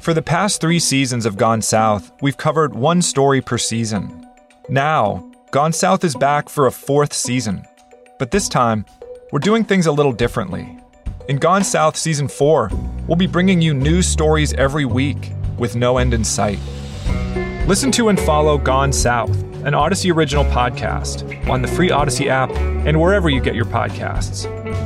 For the past 3 seasons of Gone South, we've covered one story per season. Now, Gone South is back for a 4th season. But this time, we're doing things a little differently. In Gone South Season 4, we'll be bringing you news stories every week with no end in sight. Listen to and follow Gone South, an Odyssey original podcast, on the free Odyssey app and wherever you get your podcasts.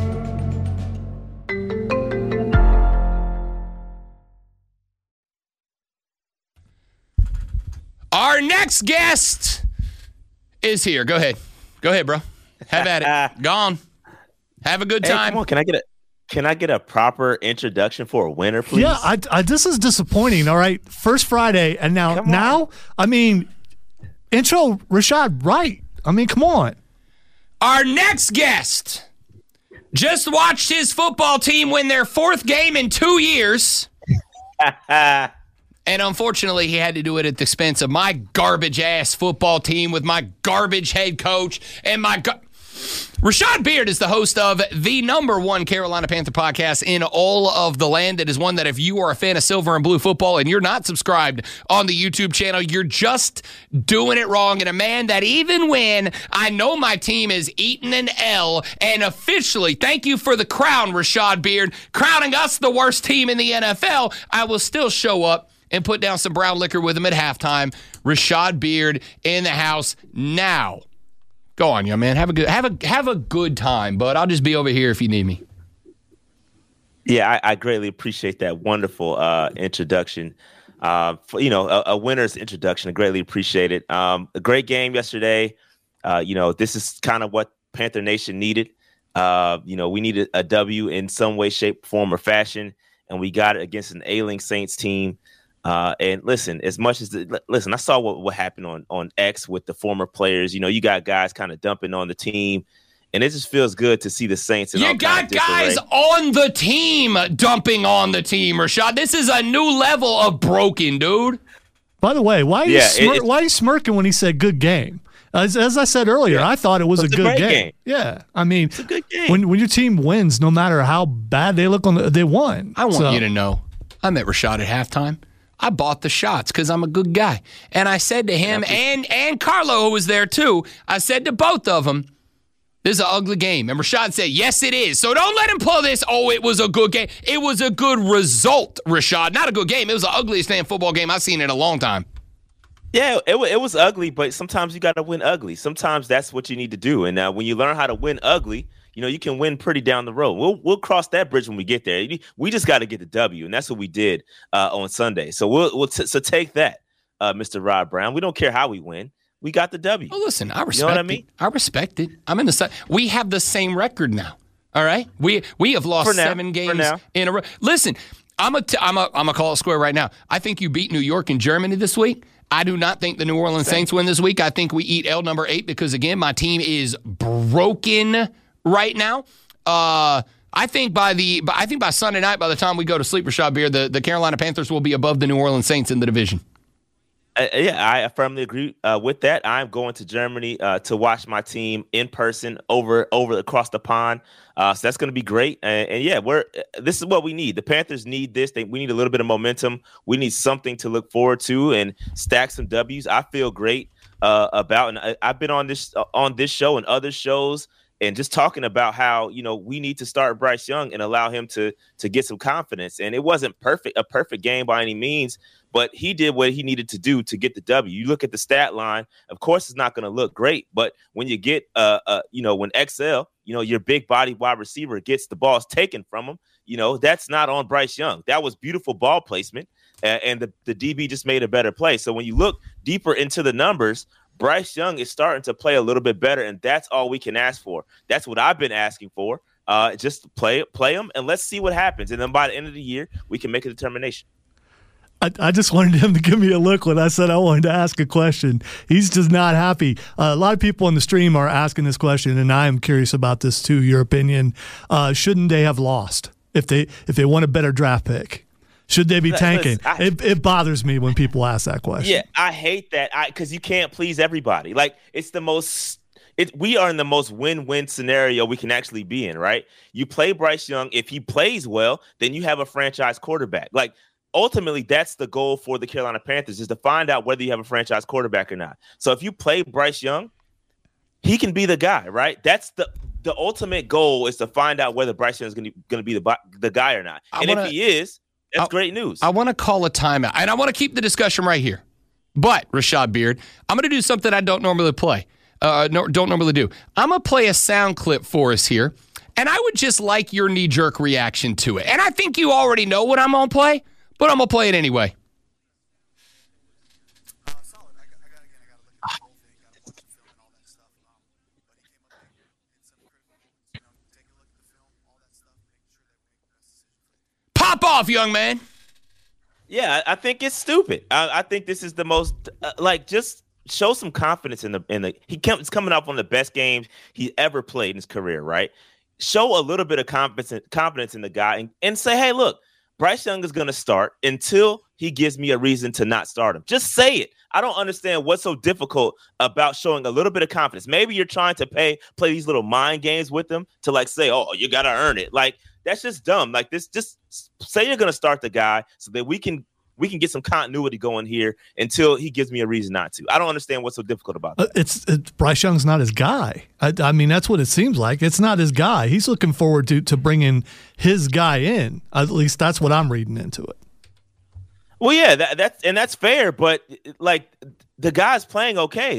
Our next guest is here. Go ahead. Go ahead, bro. Have at it. Gone. Have a good time. Come on, can I get a proper introduction for a winner, please? Yeah, I this is disappointing. All right, first Friday, and now, I mean, intro Rashad Wright. I mean, come on. Our next guest just watched his football team win their 4th game in 2 years. And unfortunately, he had to do it at the expense of my garbage-ass football team with my garbage head coach and my Rashad Beard is the host of the #1 Carolina Panther podcast in all of the land. It is one that if you are a fan of silver and blue football and you're not subscribed on the YouTube channel, you're just doing it wrong. And a man that even when I know my team is eating an L and officially, thank you for the crown, Rashad Beard, crowning us the worst team in the NFL, I will still show up and put down some brown liquor with him at halftime. Rashad Beard in the house now. Go on, young man. Have a good time, but I'll just be over here if you need me. Yeah, I greatly appreciate that wonderful introduction. A winner's introduction. I greatly appreciate it. A great game yesterday. This is kind of what Panther Nation needed. We needed a W in some way, shape, form, or fashion, and we got it against an ailing Saints team. And listen, I saw what happened on X with the former players. You got guys kind of dumping on the team, and it just feels good to see the Saints. You got guys on the team dumping on the team, Rashad. This is a new level of broken, dude. By the way, why are you smirking when he said good game? As I said earlier, I thought it was a good game. Yeah, I mean, it's a good game. When your team wins, no matter how bad they look they won. I want you to know, I met Rashad at halftime. I bought the shots because I'm a good guy. And I said to him and Carlo, who was there too, I said to both of them, this is an ugly game. And Rashad said, yes, it is. So don't let him pull this, it was a good game. It was a good result, Rashad. Not a good game. It was the ugliest damn football game I've seen in a long time. Yeah, it was ugly, but sometimes you got to win ugly. Sometimes that's what you need to do. And when you learn how to win ugly, you can win pretty down the road. We'll cross that bridge when we get there. We just got to get the W, and that's what we did on Sunday. So we'll take that, Mr. Rod Brown. We don't care how we win. We got the W. Well, listen, I respect you know what I mean? I respect it. I'm in the side. We have the same record now. All right, we have lost 7 games in a row. Listen, I'm gonna call it square right now. I think you beat New York and Germany this week. I do not think the New Orleans Saints win this week. I think we eat L number 8 because again, my team is broken right now. I think by Sunday night, by the time we go to sleep, Rashad Beard, the Carolina Panthers will be above the New Orleans Saints in the division. I firmly agree with that. I'm going to Germany to watch my team in person over across the pond. So that's going to be great. This is what we need. The Panthers need this. We need a little bit of momentum. We need something to look forward to and stack some W's. I feel great about, and I've been on this show and other shows, and just talking about how, we need to start Bryce Young and allow him to get some confidence. And it wasn't a perfect game by any means, but he did what he needed to do to get the W. You look at the stat line, of course, it's not going to look great, but when you get, when XL, your big body wide receiver gets the balls taken from him, that's not on Bryce Young. That was beautiful ball placement, and the DB just made a better play. So when you look deeper into the numbers, Bryce Young is starting to play a little bit better, and that's all we can ask for. That's what I've been asking for. Just play him, and let's see what happens. And then by the end of the year, we can make a determination. I just wanted him to give me a look when I said I wanted to ask a question. He's just not happy. A lot of people on the stream are asking this question, and I am curious about this too, your opinion. Shouldn't they have lost if they want a better draft pick? Should they be tanking? It bothers me when people ask that question. Yeah, I hate that because you can't please everybody. Like, it's the most we are in the most win-win scenario we can actually be in, right? You play Bryce Young. If he plays well, then you have a franchise quarterback. Like, ultimately, that's the goal for the Carolina Panthers, is to find out whether you have a franchise quarterback or not. So if you play Bryce Young, he can be the guy, right? That's the ultimate goal, is to find out whether Bryce Young is going to be the guy or not. If he is, that's great news. I want to call a timeout, and I want to keep the discussion right here. But, Rashad Beard, I'm going to do something I don't normally play. Don't normally do. I'm going to play a sound clip for us here, and I would just like your knee-jerk reaction to it. And I think you already know what I'm going to play, but I'm going to play it anyway. Pop off, young man. Yeah, I think it's stupid. I think this is the most just show some confidence in the. He's coming off one of the best games he ever played in his career, right? Show a little bit of confidence in the guy and say, hey, look, Bryce Young is going to start until he gives me a reason to not start him. Just say it. I don't understand what's so difficult about showing a little bit of confidence. Maybe you're trying to play these little mind games with them to say, oh, you got to earn it. That's just dumb. Just say you're going to start the guy so that we can get some continuity going here until he gives me a reason not to. I don't understand what's so difficult about that. It's Bryce Young's not his guy. I mean, that's what it seems like. It's not his guy. He's looking forward to bringing his guy in. At least that's what I'm reading into it. Well, yeah, that's fair. But the guy's playing okay.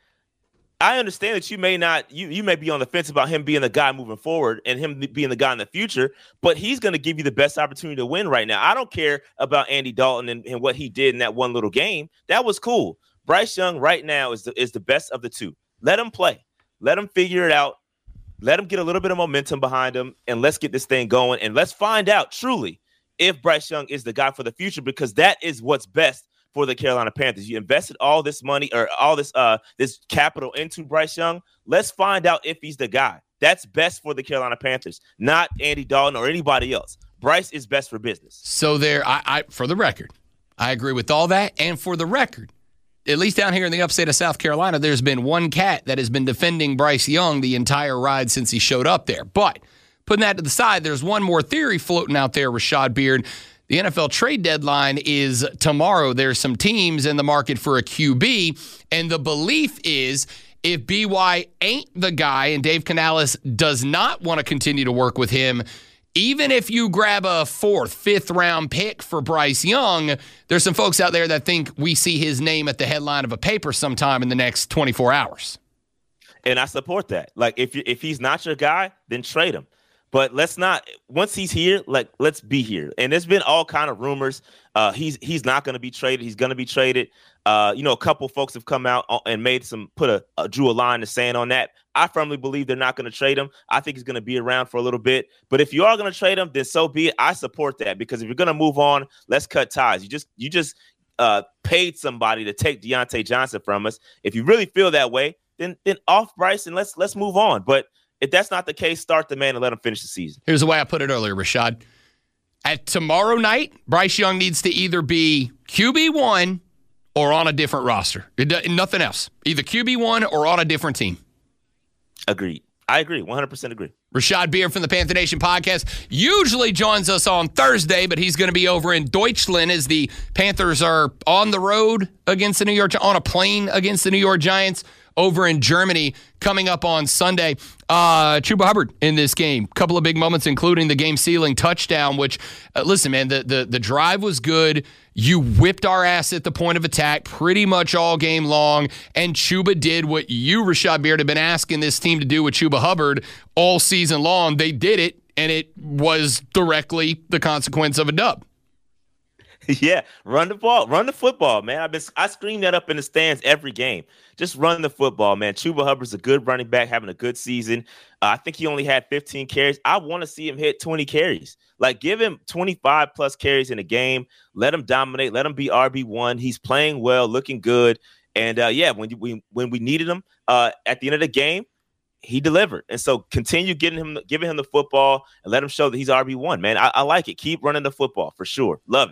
I understand that you may not, you may be on the fence about him being the guy moving forward and him being the guy in the future, but he's going to give you the best opportunity to win right now. I don't care about Andy Dalton and what he did in that one little game. That was cool. Bryce Young right now is the best of the two. Let him play. Let him figure it out. Let him get a little bit of momentum behind him, and let's get this thing going. And let's find out truly if Bryce Young is the guy for the future, because that is what's best for the Carolina Panthers. You invested all this money or all this capital into Bryce Young. Let's find out if he's the guy. That's best for the Carolina Panthers, not Andy Dalton or anybody else. Bryce is best for business. So for the record, I agree with all that. And for the record, at least down here in the upstate of South Carolina, there's been one cat that has been defending Bryce Young the entire ride since he showed up there. But putting that to the side, there's one more theory floating out there, Rashad Beard. The NFL trade deadline is tomorrow. There's some teams in the market for a QB, and the belief is if BY ain't the guy and Dave Canales does not want to continue to work with him, even if you grab a 4th, 5th round pick for Bryce Young, there's some folks out there that think we see his name at the headline of a paper sometime in the next 24 hours. And I support that. If he's not your guy, then trade him. But let's not, once he's here, let's be here. And there's been all kind of rumors. He's not going to be traded. He's going to be traded. A couple folks have come out and drew a line in the sand on that. I firmly believe they're not going to trade him. I think he's going to be around for a little bit. But if you are going to trade him, then so be it. I support that, because if you're going to move on, let's cut ties. You just paid somebody to take Deontay Johnson from us. If you really feel that way, then off Bryce and let's move on. But if that's not the case, start the man and let him finish the season. Here's the way I put it earlier, Rashad. At tomorrow night, Bryce Young needs to either be QB1 or on a different roster. Nothing else. Either QB1 or on a different team. Agreed. I agree. 100% agree. Rashad Beard from the Panther Nation podcast usually joins us on Thursday, but he's going to be over in Deutschland as the Panthers are on the road against the on a plane against the New York Giants over in Germany coming up on Sunday. Chuba Hubbard in this game. Couple of big moments, including the game-sealing touchdown, which, listen, man, the drive was good. You whipped our ass at the point of attack pretty much all game long, and Chuba did what you, Rashad Beard, have been asking this team to do with Chuba Hubbard all season long. They did it, and it was directly the consequence of a dub. Yeah, run the ball, run the football, man. I scream that up in the stands every game. Just run the football, man. Chuba Hubbard's a good running back, having a good season. I think he only had 15 carries. I want to see him hit 20 carries. Give him 25 plus carries in a game. Let him dominate. Let him be RB1. He's playing well, looking good. And when we needed him at the end of the game, he delivered. And so continue giving him the football and let him show that he's RB1, man. I like it. Keep running the football for sure. Love it.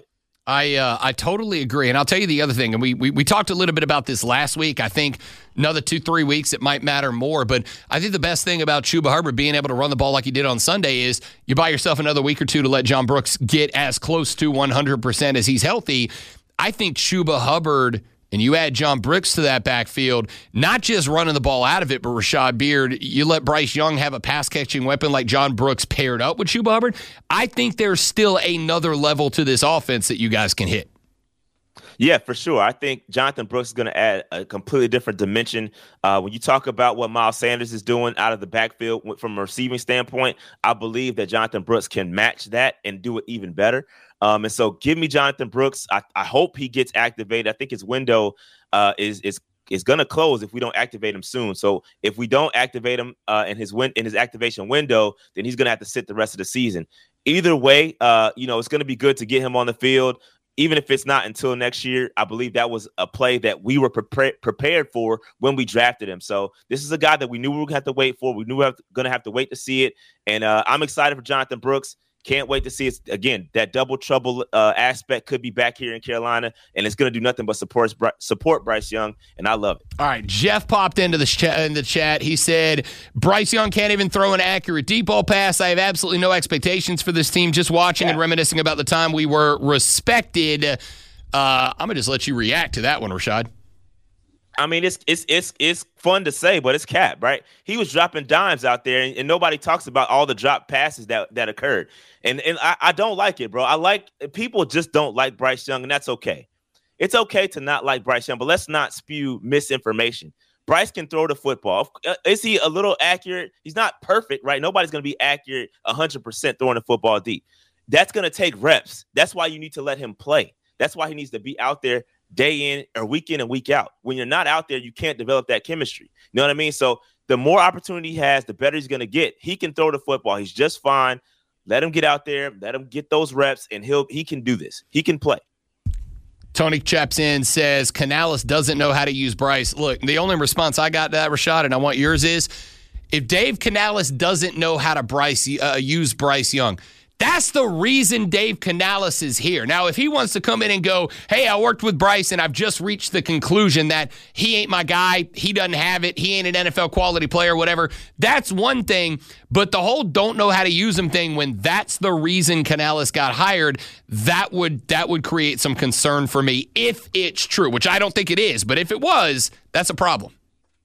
I totally agree. And I'll tell you the other thing, and we talked a little bit about this last week. I think another 2-3 weeks it might matter more, but I think the best thing about Chuba Hubbard being able to run the ball like he did on Sunday is you buy yourself another week or two to let John Brooks get as close to 100% as he's healthy. I think Chuba Hubbard, and you add John Brooks to that backfield, not just running the ball out of it, but Rashad Beard, you let Bryce Young have a pass-catching weapon like John Brooks paired up with Chuba Hubbard. I think there's still another level to this offense that you guys can hit. Yeah, for sure. I think Jonathan Brooks is going to add a completely different dimension. When you talk about what Miles Sanders is doing out of the backfield from a receiving standpoint, I believe that Jonathan Brooks can match that and do it even better. And so give me Jonathan Brooks. I hope he gets activated. I think his window is going to close if we don't activate him soon. So if we don't activate him in his activation window, then he's going to have to sit the rest of the season. Either way, it's going to be good to get him on the field. Even if it's not until next year, I believe that was a play that we were prepared for when we drafted him. So this is a guy that we knew we were going to have to wait for. We knew we were going to have to wait to see it. And I'm excited for Jonathan Brooks. Can't wait to see it. Again, that double trouble aspect could be back here in Carolina, and it's going to do nothing but support Bryce Young, and I love it. All right, Jeff popped into the chat. He said, Bryce Young can't even throw an accurate deep ball pass. I have absolutely no expectations for this team. Just watching and reminiscing about the time we were respected. I'm going to just let you react to that one, Rashad. I mean, it's fun to say, but it's cap, right? He was dropping dimes out there, and nobody talks about all the drop passes that occurred. And I don't like it, bro. People just don't like Bryce Young, and that's okay. It's okay to not like Bryce Young, but let's not spew misinformation. Bryce can throw the football. Is he a little accurate? He's not perfect, right? Nobody's going to be accurate 100% throwing the football deep. That's going to take reps. That's why you need to let him play. That's why he needs to be out there day in or week in and week out. When you're not out there, you can't develop that chemistry. You know what I mean? So the more opportunity he has, the better he's going to get. He can throw the football. He's just fine. Let him get out there. Let him get those reps, and he can do this. He can play. Tony chaps in, says, Canales doesn't know how to use Bryce. Look, the only response I got to that, Rashad, and I want yours is, if Dave Canales doesn't know how to use Bryce Young, that's the reason Dave Canales is here. Now, if he wants to come in and go, hey, I worked with Bryce and I've just reached the conclusion that he ain't my guy, he doesn't have it, he ain't an NFL quality player, whatever, that's one thing. But the whole don't know how to use him thing, when that's the reason Canales got hired, that would create some concern for me if it's true, which I don't think it is. But if it was, that's a problem.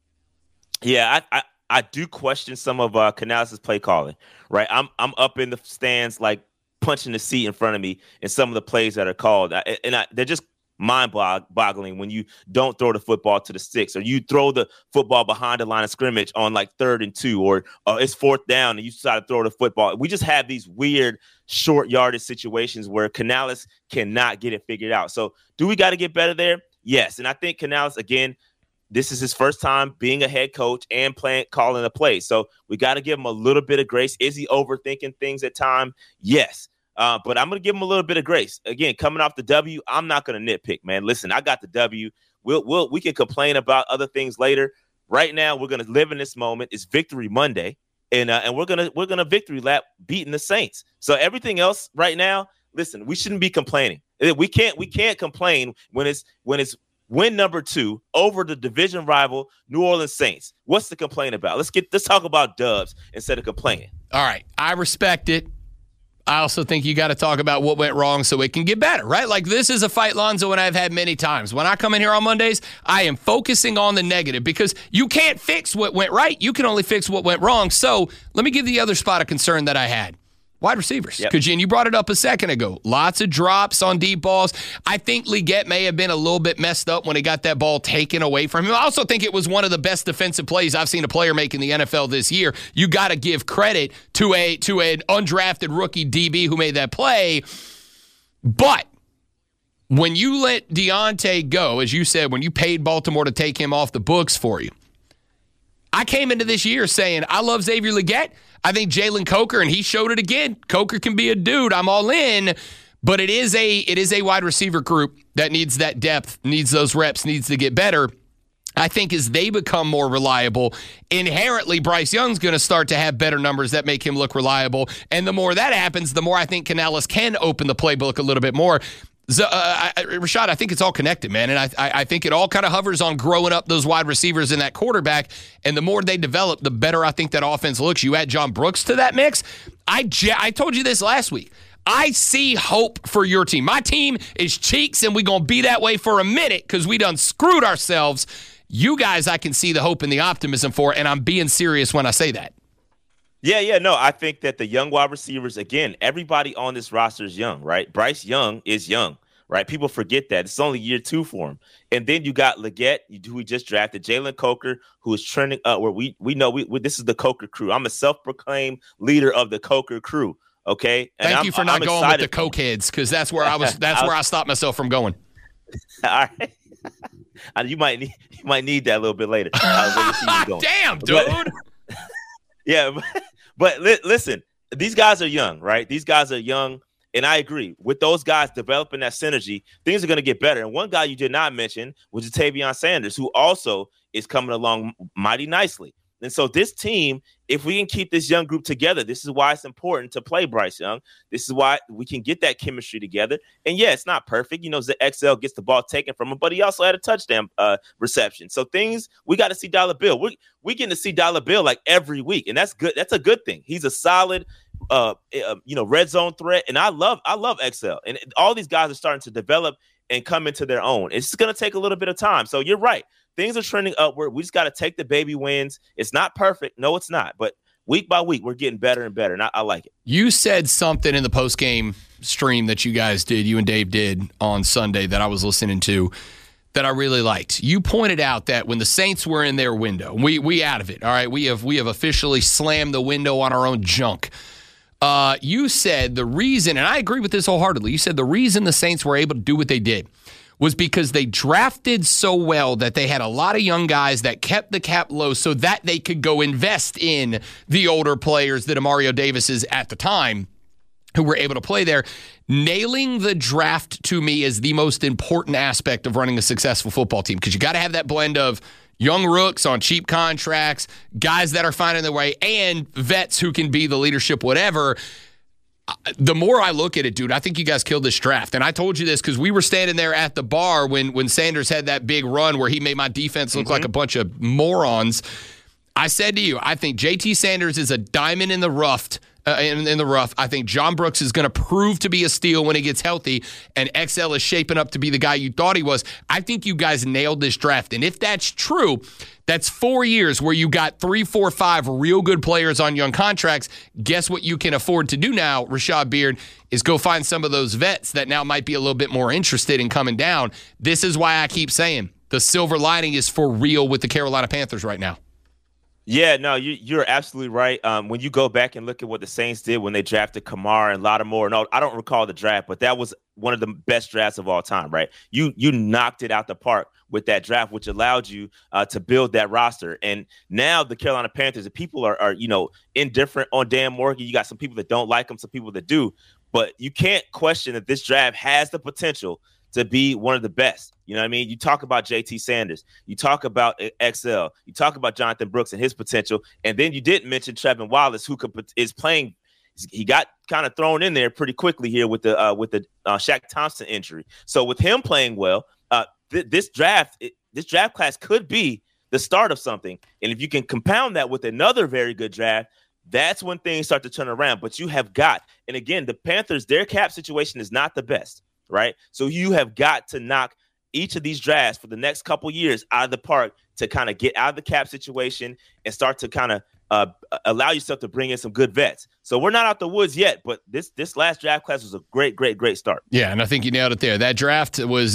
Yeah, I do question some of Canales' play calling, right? I'm up in the stands, like punching the seat in front of me in some of the plays that are called. They're just mind-boggling when you don't throw the football to the sticks, or you throw the football behind the line of scrimmage on like 3rd and 2, or it's 4th down and you try to throw the football. We just have these weird short yardage situations where Canales cannot get it figured out. So do we got to get better there? Yes. And I think Canales, again, this is his first time being a head coach and calling a play. So we got to give him a little bit of grace. Is he overthinking things at time? Yes. But I'm going to give him a little bit of grace. Again, coming off the W, I'm not going to nitpick, man. Listen, I got the W. We can complain about other things later. Right now, we're going to live in this moment. It's Victory Monday, and we're gonna victory lap beating the Saints. So everything else right now, listen, we shouldn't be complaining. We can't complain when it's win number 2 over the division rival New Orleans Saints. What's to complain about? Let's talk about dubs instead of complaining. All right, I respect it. I also think you got to talk about what went wrong so it can get better, right? Like, this is a fight, Lonzo, and I've had many times. When I come in here on Mondays, I am focusing on the negative because you can't fix what went right. You can only fix what went wrong. So let me give the other spot of concern that I had. Wide receivers. Yep. Kajin, you brought it up a second ago. Lots of drops on deep balls. I think Leggett may have been a little bit messed up when he got that ball taken away from him. I also think it was one of the best defensive plays I've seen a player make in the NFL this year. You got to give credit to an undrafted rookie DB who made that play. But when you let Deontay go, as you said, when you paid Baltimore to take him off the books for you, I came into this year saying, I love Xavier Leggett. I think Jalen Coker, and he showed it again. Coker can be a dude. I'm all in. But it is a wide receiver group that needs that depth, needs those reps, needs to get better. I think as they become more reliable, inherently Bryce Young's going to start to have better numbers that make him look reliable. And the more that happens, the more I think Canales can open the playbook a little bit more. Rashad, I think it's all connected, man. And I think it all kind of hovers on growing up those wide receivers and that quarterback. And the more they develop, the better I think that offense looks. You add John Brooks to that mix. I told you this last week. I see hope for your team. My team is cheeks, and we're going to be that way for a minute because we done screwed ourselves. You guys, I can see the hope and the optimism for, and I'm being serious when I say that. Yeah, no, I think that the young wide receivers, again, everybody on this roster is young, right? Bryce Young is young, right? People forget that. It's only year 2 for him. And then you got Leggett, who we just drafted, Jalen Coker, who is trending up where we know this is the Coker crew. I'm a self-proclaimed leader of the Coker crew, okay? And Thank you for not going with the Coke heads, because that's where I stopped myself from going. All right. You might need that a little bit later. Damn, dude. Yeah, but listen, these guys are young, right? These guys are young, and I agree. With those guys developing that synergy, things are going to get better. And one guy you did not mention was Ja'Tavion Sanders, who also is coming along mighty nicely. And so this team, if we can keep this young group together, this is why it's important to play Bryce Young. This is why we can get that chemistry together. And yeah, it's not perfect. You know, XL gets the ball taken from him, but he also had a touchdown reception. So things, we got to see Dollar Bill. We getting to see Dollar Bill like every week, and that's good. That's a good thing. He's a solid, red zone threat, and I love XL. And all these guys are starting to develop and come into their own. It's going to take a little bit of time. So you're right. Things are trending upward. We just got to take the baby wins. It's not perfect. No, it's not. But week by week, we're getting better and better, and I like it. You said something in the postgame stream that you guys did, you and Dave did on Sunday that I was listening to that I really liked. You pointed out that when the Saints were in their window, we out of it, all right? We have officially slammed the window on our own junk. You said the reason, and I agree with this wholeheartedly, you said the reason the Saints were able to do what they did was because they drafted so well that they had a lot of young guys that kept the cap low so that they could go invest in the older players that Mario Davis is at the time who were able to play there. Nailing the draft to me is the most important aspect of running a successful football team because you got to have that blend of young rooks on cheap contracts, guys that are finding their way, and vets who can be the leadership, whatever. The more I look at it, dude, I think you guys killed this draft. And I told you this because we were standing there at the bar when Sanders had that big run where he made my defense look like a bunch of morons. I said to you, I think JT Sanders is a diamond in the rough. In the rough. I think John Brooks is going to prove to be a steal when he gets healthy, and XL is shaping up to be the guy you thought he was. I think you guys nailed this draft. And if that's true, that's 4 years where you got 3, 4, 5 real good players on young contracts. Guess what you can afford to do now, Rashad Beard, is go find some of those vets that now might be a little bit more interested in coming down. This is why I keep saying the silver lining is for real with the Carolina Panthers right now. Yeah, no, you're absolutely right. When you go back and look at what the Saints did when they drafted Kamara and Lattimore, no, I don't recall the draft, but that was one of the best drafts of all time, right? You knocked it out the park with that draft, which allowed you to build that roster. And now the Carolina Panthers, the people are indifferent on Dan Morgan. You got some people that don't like him, some people that do, but you can't question that this draft has the potential to be one of the best. You know what I mean? You talk about JT Sanders. You talk about XL. You talk about Jonathan Brooks and his potential. And then you didn't mention Trevin Wallace, who is playing. He got kind of thrown in there pretty quickly here with the Shaq Thompson injury. So with him playing well, this draft class could be the start of something. And if you can compound that with another very good draft, that's when things start to turn around. But you have got, and again, the Panthers, their cap situation is not the best. Right. So you have got to knock each of these drafts for the next couple years out of the park to kind of get out of the cap situation and start to kind of allow yourself to bring in some good vets. So we're not out the woods yet, but this last draft class was a great start. Yeah, and I think you nailed it there. That draft was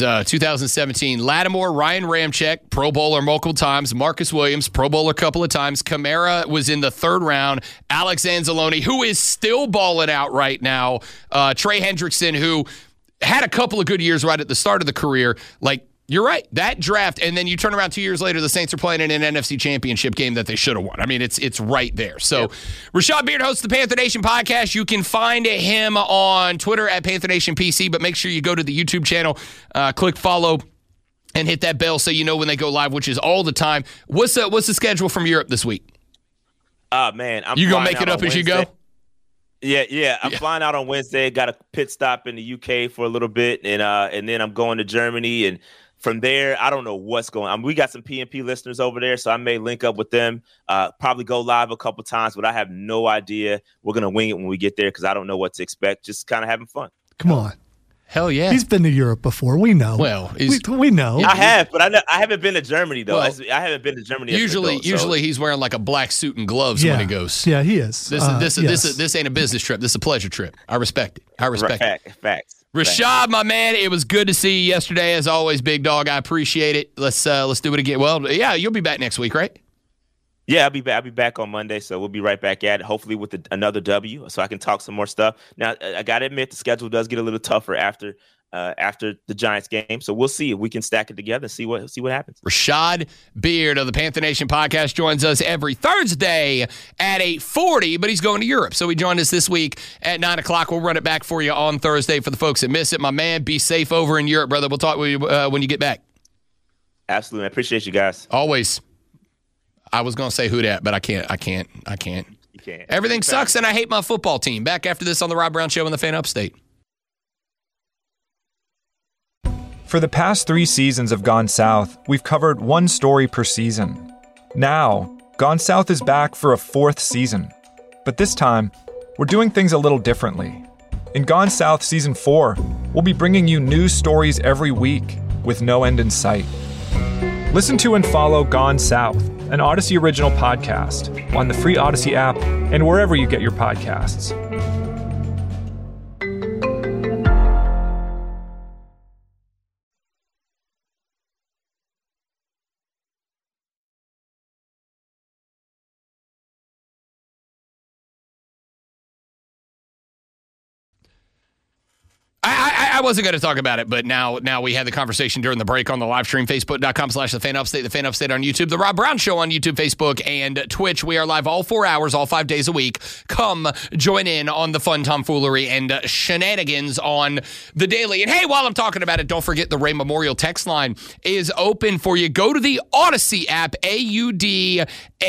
2017. Lattimore, Ryan Ramczyk, Pro Bowler multiple times. Marcus Williams, Pro Bowler a couple of times. Kamara was in the third round. Alex Anzalone, who is still balling out right now. Trey Hendrickson, who had a couple of good years right at the start of the career. Like, you're right. That draft, and then you turn around 2 years later, the Saints are playing in an NFC championship game that they should have won. I mean, it's right there. So, yep. Rashad Beard hosts the Panther Nation podcast. You can find him on Twitter at Panther Nation PC, but make sure you go to the YouTube channel, click follow, and hit that bell so you know when they go live, which is all the time. What's the schedule from Europe this week? Man, you gonna make it up as you go? Yeah. I'm flying out on Wednesday. Got a pit stop in the UK for a little bit, and then I'm going to Germany. And from there, I don't know what's going on. We got some PNP listeners over there, so I may link up with them. Probably go live a couple times, but I have no idea. We're gonna wing it when we get there because I don't know what to expect. Just kind of having fun. Come on. Hell yeah. He's been to Europe before. We know. Well, we know. I have, but I haven't been to Germany, though. Well, I haven't been to Germany. Usually he's wearing like a black suit and gloves when he goes. Yeah, he is. This ain't a business trip. This is a pleasure trip. I respect it. Facts. Rashad, my man, it was good to see you yesterday. As always, big dog. I appreciate it. Let's do it again. Well, yeah, you'll be back next week, right? Yeah, I'll be back on Monday, so we'll be right back at it, hopefully with another W, so I can talk some more stuff. Now, I got to admit, the schedule does get a little tougher after the Giants game, so we'll see if we can stack it together and see what happens. Rashad Beard of the Panther Nation podcast joins us every Thursday at 8:40, but he's going to Europe, so he joined us this week at 9 o'clock. We'll run it back for you on Thursday for the folks that miss it. My man, be safe over in Europe, brother. We'll talk with you when you get back. Absolutely. I appreciate you guys. Always. I was going to say who dat, but I can't. You can't. Everything sucks, and I hate my football team. Back after this on the Rob Brown Show in the Fan Upstate. For the past 3 seasons of Gone South, we've covered one story per season. Now, Gone South is back for a 4th season. But this time, we're doing things a little differently. In Gone South Season 4, we'll be bringing you new stories every week with no end in sight. Listen to and follow Gone South, an Odyssey original podcast, on the free Odyssey app and wherever you get your podcasts. I wasn't going to talk about it, but now we had the conversation during the break on the live stream, facebook.com/thefanupstate, the Fan Upstate on YouTube, the Rob Brown Show on YouTube, Facebook, and Twitch. We are live all 4 hours, all 5 days a week. Come join in on the fun tomfoolery and shenanigans on the daily. And hey, while I'm talking about it, don't forget the Ray Memorial text line is open for you. Go to the Odyssey app, AUDACY.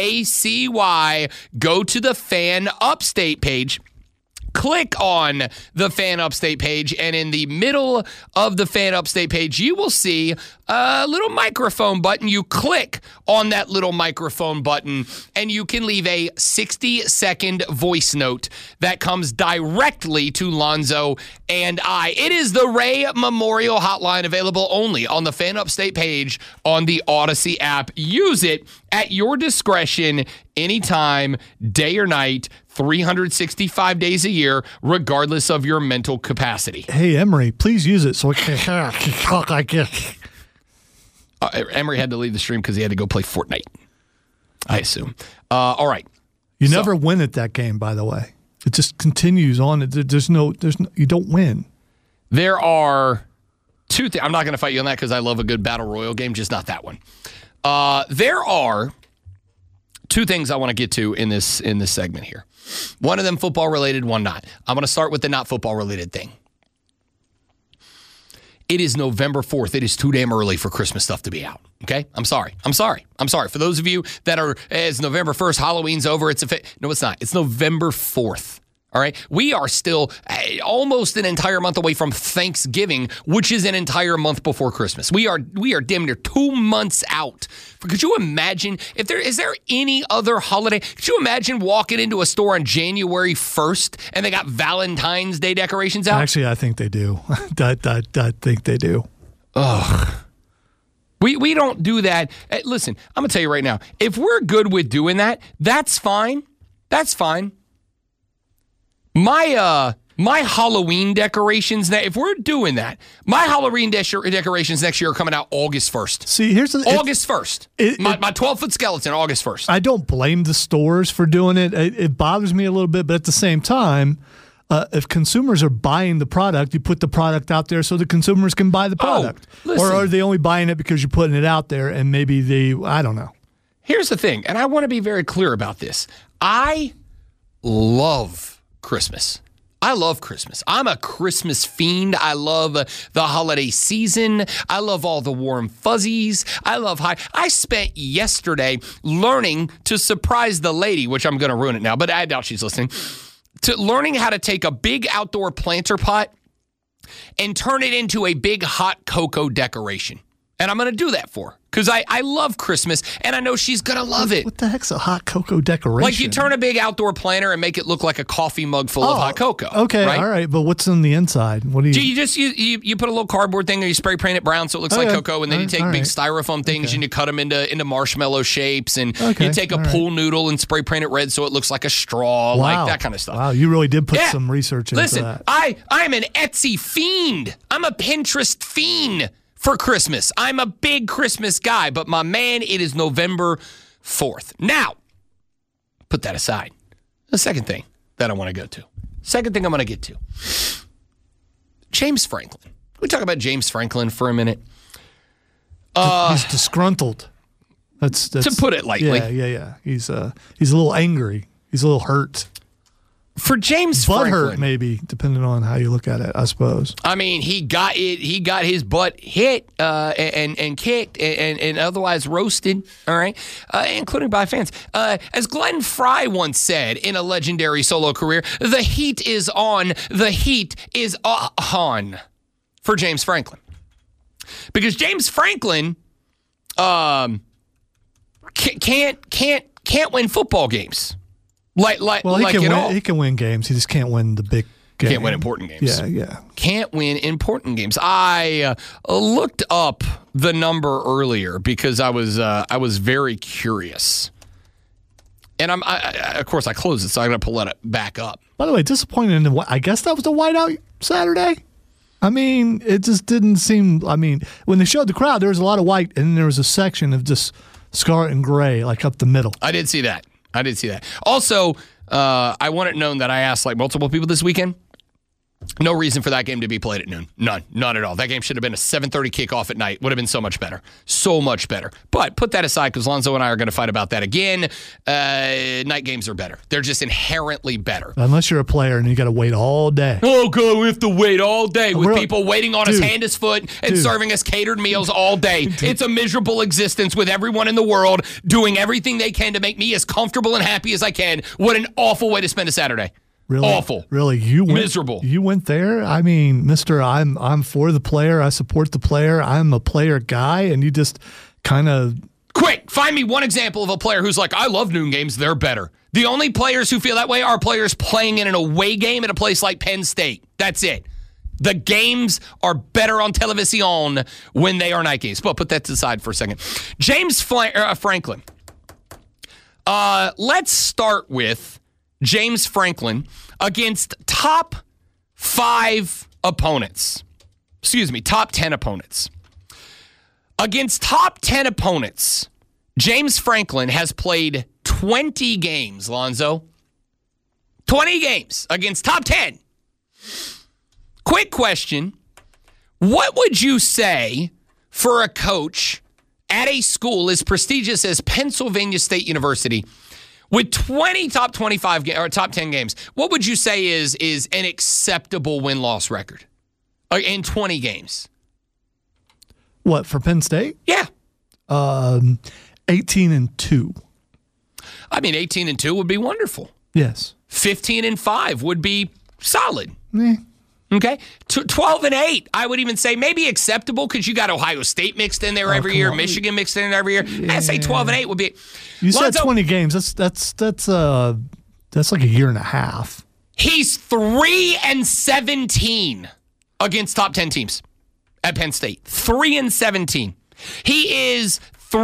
Go to the Fan Upstate page. Click on the Fan Upstate page, and in the middle of the Fan Upstate page, you will see a little microphone button. You click on that little microphone button, and you can leave a 60-second voice note that comes directly to Lonzo and I. It is the Ray Memorial Hotline, available only on the Fan Upstate page on the Odyssey app. Use it at your discretion anytime, day or night, 365 days a year, regardless of your mental capacity. Hey, Emery, please use it so I can talk like this. Emery had to leave the stream because he had to go play Fortnite, I assume. All right. You never win at that game, by the way. It just continues on. There's no, you don't win. There are 2 things. I'm not going to fight you on that because I love a good battle royal game, just not that one. There are 2 things I want to get to in this segment here. One of them football related, one not. I'm going to start with the not football related thing. It is November 4th. It is too damn early for Christmas stuff to be out. Okay? I'm sorry. For those of you that are, it's November 1st, Halloween's over. No, it's not. It's November 4th. All right. We are still almost an entire month away from Thanksgiving, which is an entire month before Christmas. We are damn near 2 months out. Could you imagine is there any other holiday? Could you imagine walking into a store on January 1st and they got Valentine's Day decorations out? Actually, I think they do. I think they do. Ugh. We don't do that. Listen, I'm going to tell you right now, if we're good with doing that, that's fine. That's fine. My Halloween decorations, if we're doing that, my Halloween decorations next year are coming out August 1st. See, here's the August 1st. My 12-foot skeleton, August 1st. I don't blame the stores for doing it. It bothers me a little bit, but at the same time, if consumers are buying the product, you put the product out there so the consumers can buy the product. Or are they only buying it because you're putting it out there and maybe I don't know. Here's the thing, and I want to be very clear about this. I love Christmas. I love Christmas. I'm a Christmas fiend. I love the holiday season. I love all the warm fuzzies. I spent yesterday learning to surprise the lady, which I'm going to ruin it now, but I doubt she's listening, to learning how to take a big outdoor planter pot and turn it into a big hot cocoa decoration. And I'm going to do that for her because I love Christmas, and I know she's going to love it. What the heck's a hot cocoa decoration? Like you turn a big outdoor planter and make it look like a coffee mug full of hot cocoa. Okay, right? all right. But what's on the inside? What do you... You just you put a little cardboard thing, or you spray paint it brown so it looks like cocoa, and then you take big styrofoam things and you cut them into marshmallow shapes, and you take a pool noodle and spray paint it red so it looks like a straw, like that kind of stuff. Wow, you really did put some research into that. Listen, I'm an Etsy fiend. I'm a Pinterest fiend for Christmas. I'm a big Christmas guy, but my man, it is November 4th. Now, put that aside. The second thing that I want to go to. Second thing I'm going to get to. James Franklin. Can we talk about James Franklin for a minute? He's disgruntled. That's to put it lightly. Yeah. He's a little angry. He's a little hurt. For James Franklin, hurt maybe, depending on how you look at it, I suppose. I mean, he got his butt hit and kicked and otherwise roasted, all right, including by fans. As Glenn Fry once said in a legendary solo career, the heat is on, the heat is on for James Franklin. Because James Franklin can't win football games. He can win games. He just can't win the big games. Can't win important games. Yeah. Can't win important games. I looked up the number earlier because I was very curious. And of course I closed it, so I'm going to pull it back up. By the way, disappointed in the, I guess that was the whiteout Saturday. I mean, it just didn't seem, when they showed the crowd, there was a lot of white, and then there was a section of just scarlet and gray, like up the middle. I did see that. Also, I want it known that I asked multiple people this weekend. No reason for that game to be played at noon. None at all. That game should have been a 7:30 kickoff at night. Would have been so much better. But put that aside because Lonzo and I are going to fight about that again. Night games are better. They're just inherently better. Unless you're a player and you got to wait all day. Oh, God, we have to wait all day with people waiting on us hand, us, foot, and serving us catered meals all day. It's a miserable existence with everyone in the world doing everything they can to make me as comfortable and happy as I can. What an awful way to spend a Saturday. Really? Awful. Really? You went, miserable. You went there? I mean, mister, I'm for the player. I support the player. I'm a player guy, and you just kind of... Quick, find me one example of a player who's like, I love noon games. They're better. The only players who feel that way are players playing in an away game at a place like Penn State. That's it. The games are better on television when they are night games. But put that aside for a second. James Franklin. Let's start with James Franklin against top 5 opponents. Top 10 opponents. Against top 10 opponents, James Franklin has played 20 games, Lonzo. 20 games against top 10. Quick question. What would you say for a coach at a school as prestigious as Pennsylvania State University with 20 top 25 or top 10 games? What would you say is an acceptable win-loss record in 20 games? What, for Penn State? Yeah. 18-2. 18-2 would be wonderful. Yes. 15-5 would be solid. Eh. Okay. 12-8, I would even say maybe acceptable because you got Ohio State mixed in there every year, Michigan mixed in every year. Yeah. I'd say 12-8 would be. You said 20 games. That's like a year and a half. He's 3-17 against top 10 teams at Penn State. 3-17. He is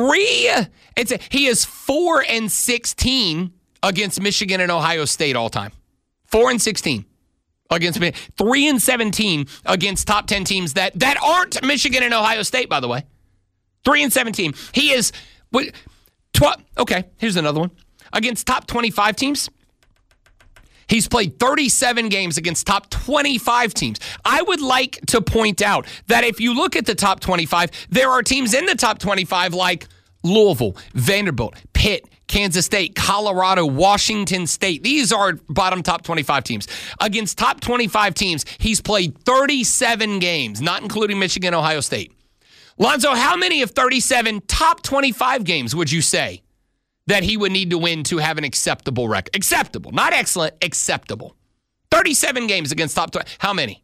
4-16 against Michigan and Ohio State all time. 4-16 against 3-17 against top 10 teams that aren't Michigan and Ohio State, by the way. 3-17. He is 12. Okay, here's another one. Against top 25 teams, he's played 37 games against top 25 teams. I would like to point out that if you look at the top 25, there are teams in the top 25 like Louisville, Vanderbilt, Pitt, Kansas State, Colorado, Washington State. These are bottom top 25 teams. Against top 25 teams, he's played 37 games, not including Michigan, Ohio State. Lonzo, how many of 37 top 25 games would you say that he would need to win to have an acceptable record? Acceptable, not excellent, acceptable. 37 games against top 20. How many?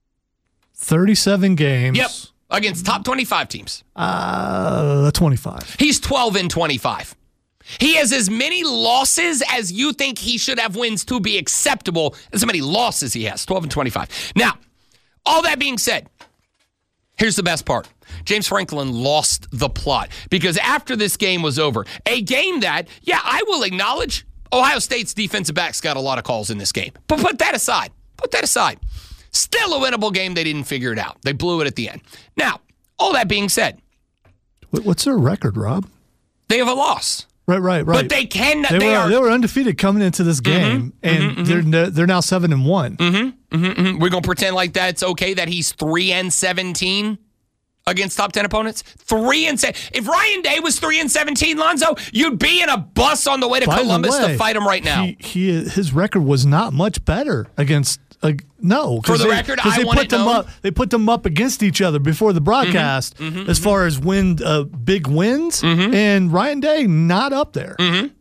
37 games. Yep. Against top 25 teams. 25. He's 12-25. He has as many losses as you think he should have wins to be acceptable. As many losses he has, 12-25. Now, all that being said, here's the best part. James Franklin lost the plot because after this game was over, a game that, I will acknowledge, Ohio State's defensive backs got a lot of calls in this game. But put that aside. Still a winnable game. They didn't figure it out. They blew it at the end. Now, all that being said. What's their record, Rob? They have a loss. Right. But they can. They were undefeated coming into this game, and they're now 7-1. We're gonna pretend like that's okay. That he's 3-17 against top 10 opponents. 3-7. If Ryan Day was 3-17, Lonzo, you'd be in a bus on the way to Columbus to fight him right now. His record was not much better against. No, for the record, I want it known. They put them up against each other before the broadcast as far as big wins, and Ryan Day not up there.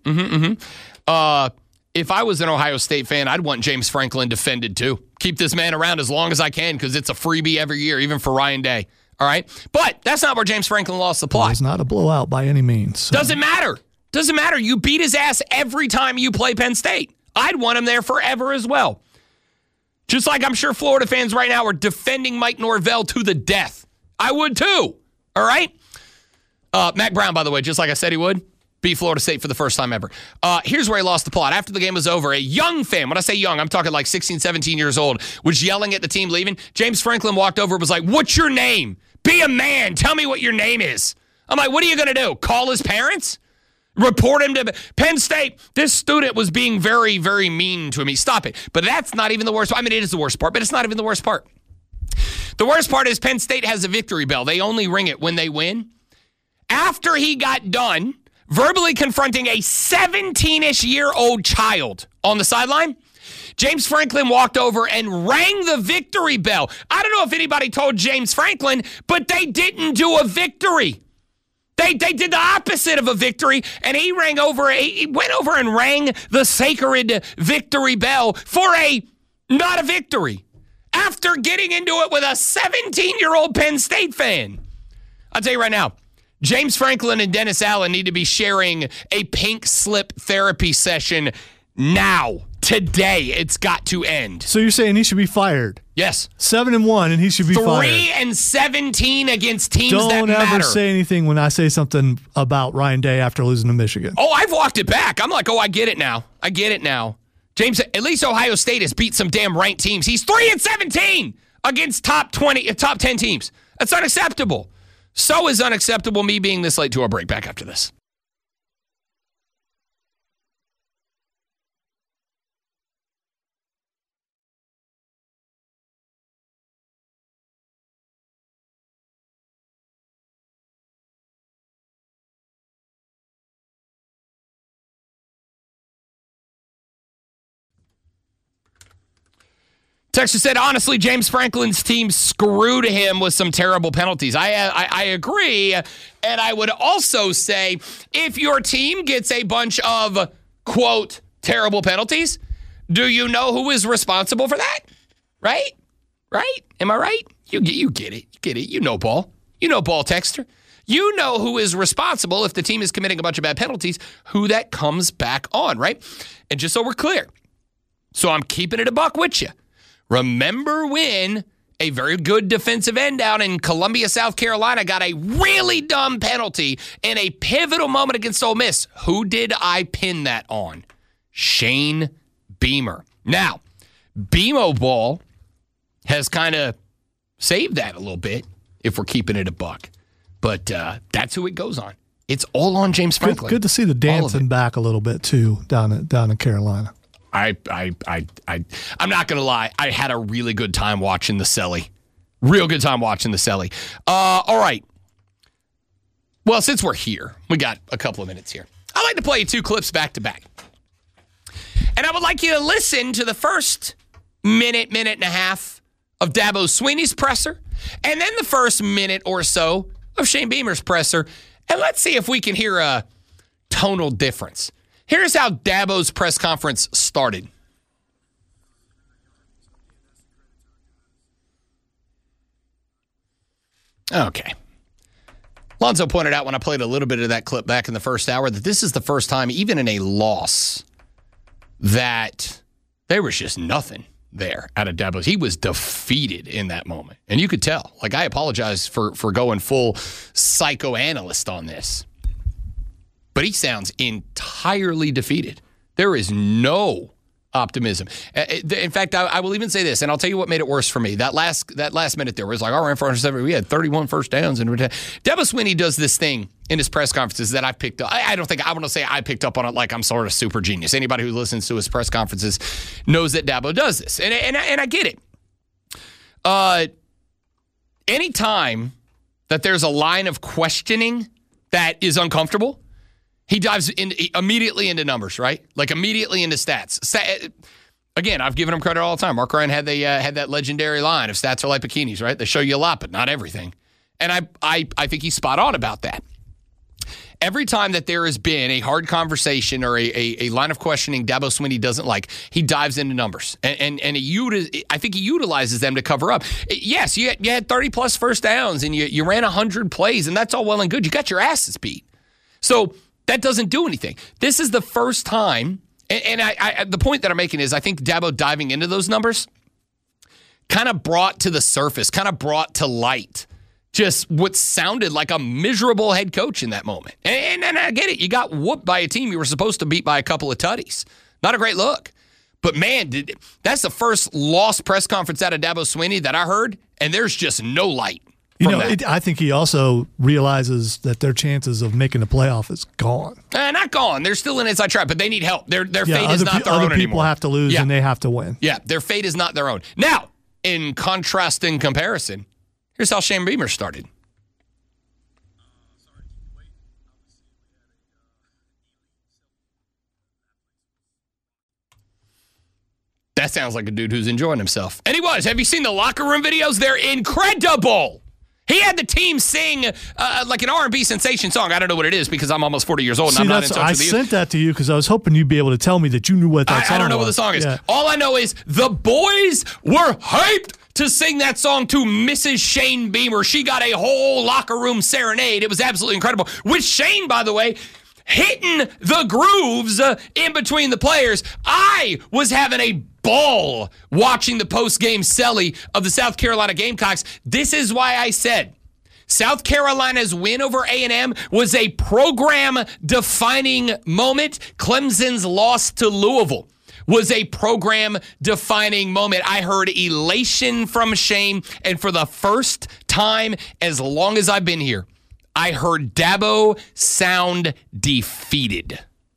If I was an Ohio State fan, I'd want James Franklin defended too. Keep this man around as long as I can because it's a freebie every year, even for Ryan Day. All right, but that's not where James Franklin lost the plot. It's not a blowout by any means. So. Doesn't matter. You beat his ass every time you play Penn State. I'd want him there forever as well. Just like I'm sure Florida fans right now are defending Mike Norvell to the death. I would too. All right? Mac Brown, by the way, just like I said he would, beat Florida State for the first time ever. Here's where he lost the plot. After the game was over, a young fan, when I say young, I'm talking like 16, 17 years old, was yelling at the team leaving. James Franklin walked over and was like, "What's your name? Be a man. Tell me what your name is." I'm like, what are you going to do? Call his parents? Report him to Penn State. This student was being very, very mean to me. Stop it. But that's not even the worst. I mean, it is the worst part, but it's not even the worst part. The worst part is Penn State has a victory bell. They only ring it when they win. After he got done verbally confronting a 17-ish-year-old child on the sideline, James Franklin walked over and rang the victory bell. I don't know if anybody told James Franklin, but they didn't do a victory. They did the opposite of a victory, and he went over and rang the sacred victory bell for not a victory after getting into it with a 17-year-old Penn State fan. I'll tell you right now, James Franklin and Dennis Allen need to be sharing a pink slip therapy session now. Today, it's got to end. So you're saying he should be fired? Yes. 7-1, and he should be fired. 3-17 against teams that matter. Don't ever say anything when I say something about Ryan Day after losing to Michigan. Oh, I've walked it back. I'm like, I get it now. James, at least Ohio State has beat some damn ranked teams. He's 3-17 against top 10 teams. That's unacceptable. So is unacceptable me being this late to a break. Back after this. Texas said, honestly, James Franklin's team screwed him with some terrible penalties. I agree. And I would also say, if your team gets a bunch of, quote, terrible penalties, do you know who is responsible for that? Right? Am I right? You get it. You know ball. Texter. You know who is responsible if the team is committing a bunch of bad penalties, who that comes back on, right? And just so we're clear, so I'm keeping it a buck with you. Remember when a very good defensive end down in Columbia, South Carolina got a really dumb penalty in a pivotal moment against Ole Miss? Who did I pin that on? Shane Beamer. Now, BMO Ball has kind of saved that a little bit if we're keeping it a buck. But that's who it goes on. It's all on James Franklin. Good to see the dancing back a little bit, too, down in Carolina. I'm not going to lie. I had a really good time watching the Selly. Real good time watching the Selly. All right. Well, since we're here, we got a couple of minutes here. I'd like to play you two clips back to back. And I would like you to listen to the first minute and a half of Dabo Swinney's presser, and then the first minute or so of Shane Beamer's presser. And let's see if we can hear a tonal difference. Here's how Dabo's press conference started. Okay. Lonzo pointed out when I played a little bit of that clip back in the first hour that this is the first time, even in a loss, that there was just nothing there out of Dabo. He was defeated in that moment. And you could tell. Like, I apologize for going full psychoanalyst on this. But he sounds entirely defeated. There is no optimism. In fact, I will even say this, and I'll tell you what made it worse for me. That last minute there was like, all right, for 7, we had 31 first downs. And Dabo Swinney does this thing in his press conferences that I've picked up. I don't think I want to say I picked up on it like I'm sort of super genius. Anybody who listens to his press conferences knows that Dabo does this. And I get it. Anytime that there's a line of questioning that is uncomfortable, he dives immediately into numbers, right? Like immediately into stats. Again, I've given him credit all the time. Mark Ryan had that legendary line of stats are like bikinis, right? They show you a lot, but not everything. And I think he's spot on about that. Every time that there has been a hard conversation or a line of questioning Dabo Swinney doesn't like, he dives into numbers. And I think he utilizes them to cover up. Yes, you had 30-plus first downs, and you ran 100 plays, and that's all well and good. You got your asses beat. So that doesn't do anything. This is the first time, and the point that I'm making is I think Dabo diving into those numbers kind of brought to the surface, kind of brought to light just what sounded like a miserable head coach in that moment. And I get it. You got whooped by a team you were supposed to beat by a couple of tutties. Not a great look. But, man, that's the first lost press conference out of Dabo Swinney that I heard, and there's just no light. I think he also realizes that their chances of making the playoff is gone. Not gone. They're still in inside track, but they need help. Their fate is not their own anymore. Other people have to lose, and they have to win. Yeah, their fate is not their own. Now, in contrast and comparison, here's how Shane Beamer started. That sounds like a dude who's enjoying himself. And he was. Have you seen the locker room videos? They're incredible. He had the team sing like an R&B sensation song. I don't know what it is because I'm almost 40 years old and I'm not in touch with you. I sent that to you because I was hoping you'd be able to tell me that you knew what that song was. I don't know what the song is. Yeah. All I know is the boys were hyped to sing that song to Mrs. Shane Beamer. She got a whole locker room serenade. It was absolutely incredible. With Shane, by the way, hitting the grooves in between the players. I was having a ball watching the post-game celly of the South Carolina Gamecocks. This is why I said South Carolina's win over A&M was a program-defining moment. Clemson's loss to Louisville was a program-defining moment. I heard elation from Shane, and for the first time as long as I've been here, I heard Dabo sound defeated.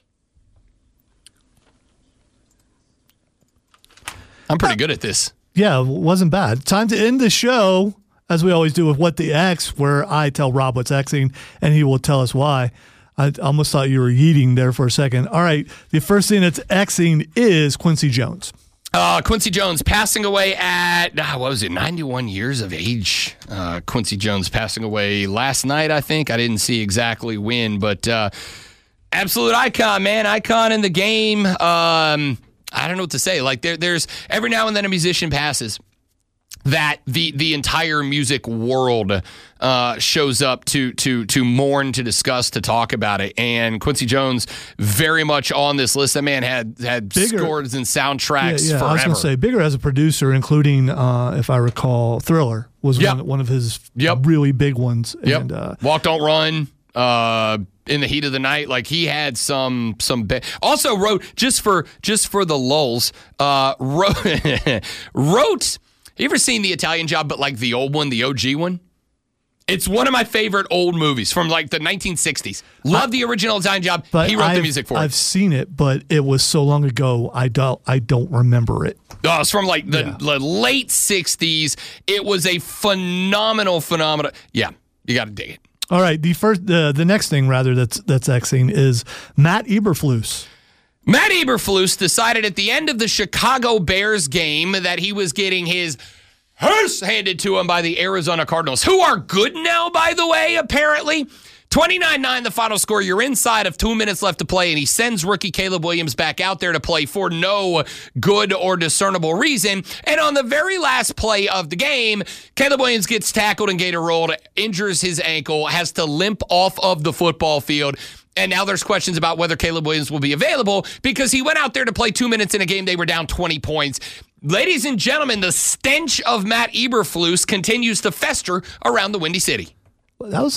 I'm pretty good at this. Yeah, it wasn't bad. Time to end the show, as we always do with What the X, where I tell Rob what's Xing, and he will tell us why. I almost thought you were yeeting there for a second. All right, the first thing that's Xing is Quincy Jones. Quincy Jones passing away at, 91 years of age. Quincy Jones passing away last night, I think. I didn't see exactly when, but absolute icon, man. Icon in the game. I don't know what to say. Like there's every now and then a musician passes that the entire music world shows up to mourn, to discuss, to talk about it. And Quincy Jones very much on this list. That man had Bigger, scores and soundtracks forever. I was going to say Bigger as a producer, including if I recall, Thriller was one of his really big ones. Yep. And, Walk Don't Run. In the Heat of the Night, like he had some also wrote just for the lulls. Wrote. You ever seen The Italian Job, but like the old one, the OG one? It's one of my favorite old movies from like the 1960s. Love the original Italian Job. He wrote the music for it. I've seen it, but it was so long ago. I don't remember it. Oh, it's from like the late 60s. It was a phenomenal. Yeah, you got to dig it. All right, the next thing rather that's Xing is Matt Eberflus. Matt Eberflus decided at the end of the Chicago Bears game that he was getting his hearse handed to him by the Arizona Cardinals, who are good now, by the way, apparently, 29-9 the final score. You're inside of 2 minutes left to play, and he sends rookie Caleb Williams back out there to play for no good or discernible reason. And on the very last play of the game, Caleb Williams gets tackled and gator rolled, injures his ankle, has to limp off of the football field. And now there's questions about whether Caleb Williams will be available because he went out there to play 2 minutes in a game they were down 20 points. Ladies and gentlemen, the stench of Matt Eberflus continues to fester around the Windy City. That was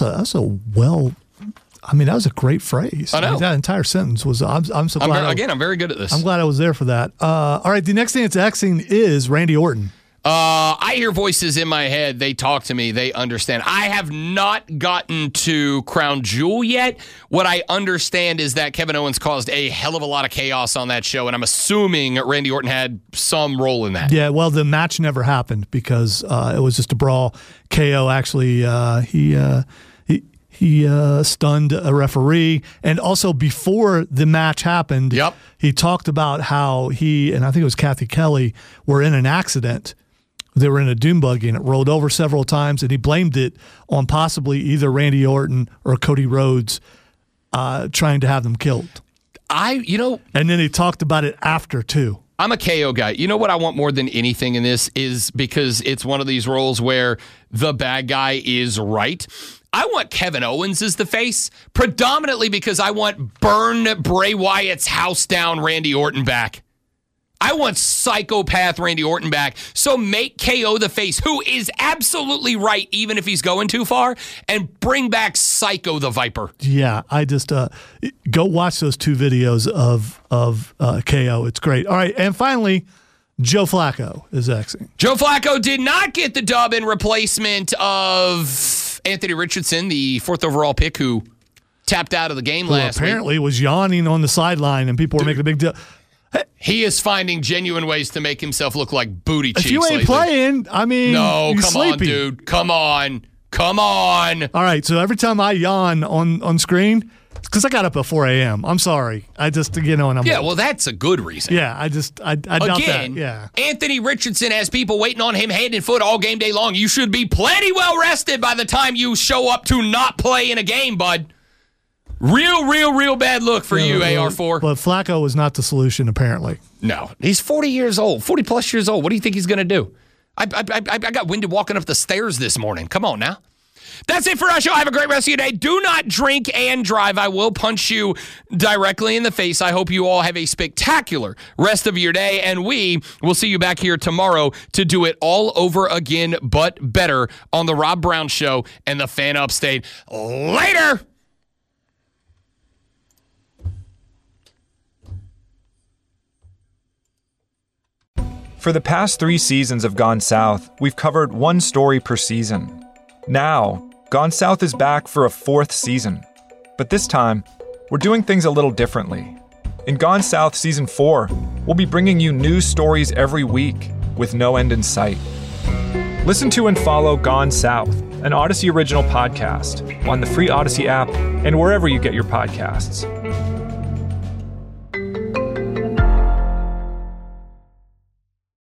a great phrase. I know. That entire sentence was, I'm so glad. I'm very good at this. I'm glad I was there for that. All right, the next thing that's Xing is Randy Orton. I hear voices in my head. They talk to me. They understand. I have not gotten to Crown Jewel yet. What I understand is that Kevin Owens caused a hell of a lot of chaos on that show, and I'm assuming Randy Orton had some role in that. Yeah, well, the match never happened because it was just a brawl. KO actually, he stunned a referee. And also before the match happened, he talked about how he, and I think it was Kathy Kelly, were in an accident. They were in a dune buggy and it rolled over several times, and he blamed it on possibly either Randy Orton or Cody Rhodes trying to have them killed. And then he talked about it after, too. I'm a KO guy. You know what I want more than anything in this is because it's one of these roles where the bad guy is right. I want Kevin Owens as the face, predominantly because I want burn Bray Wyatt's house down Randy Orton back. I want psychopath Randy Orton back. So make KO the face, who is absolutely right, even if he's going too far, and bring back Psycho the Viper. Yeah, I just go watch those 2 videos of KO. It's great. All right, and finally, Joe Flacco is Xing. Joe Flacco did not get the dub in replacement of Anthony Richardson, the 4th overall pick, who tapped out of the game last week. Apparently was yawning on the sideline, and people were making a big deal. He is finding genuine ways to make himself look like booty cheeks. If you ain't playing, I mean, no, come sleepy. on, dude. Come on. All right, so every time I yawn on screen, it's because I got up at 4 a.m. I'm sorry. I just, and I'm well, that's a good reason. Yeah, I doubt that. Yeah. Anthony Richardson has people waiting on him hand and foot all game day long. You should be plenty well rested by the time you show up to not play in a game, bud. Real bad look for you, AR4. But Flacco was not the solution, apparently. No. He's 40 years old, 40-plus years old. What do you think he's going to do? I got winded walking up the stairs this morning. Come on now. That's it for our show. Have a great rest of your day. Do not drink and drive. I will punch you directly in the face. I hope you all have a spectacular rest of your day, and we will see you back here tomorrow to do it all over again, but better, on The Rob Brown Show and the Fan Upstate. Later! For the past 3 seasons of Gone South, we've covered one story per season. Now, Gone South is back for a 4th season. But this time, we're doing things a little differently. In Gone South Season 4, we'll be bringing you new stories every week, with no end in sight. Listen to and follow Gone South, an Odyssey original podcast, on the free Odyssey app and wherever you get your podcasts.